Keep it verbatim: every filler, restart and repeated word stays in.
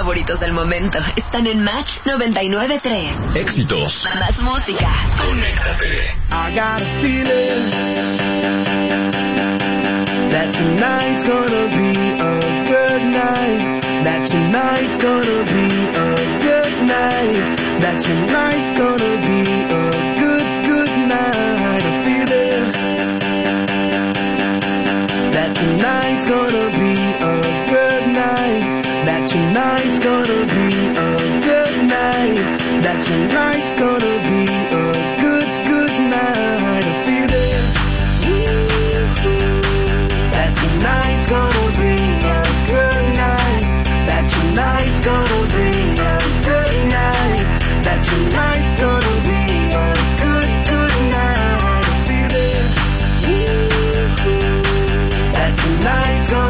favoritos del momento están en Match noventa y nueve punto tres. Éxitos. Más música. Conéctate. I got a feeling that tonight's gonna be a good night. That tonight's gonna be a good night. That tonight's gonna be a good, good night. I feel it. That tonight's gonna be a good night. That tonight's gonna be a good night. That tonight's gonna be a good, good night. I feel it. That tonight's gonna be a good night. That tonight's gonna be a good night. That tonight's gonna be a good, good night. I feel it. That tonight's gonna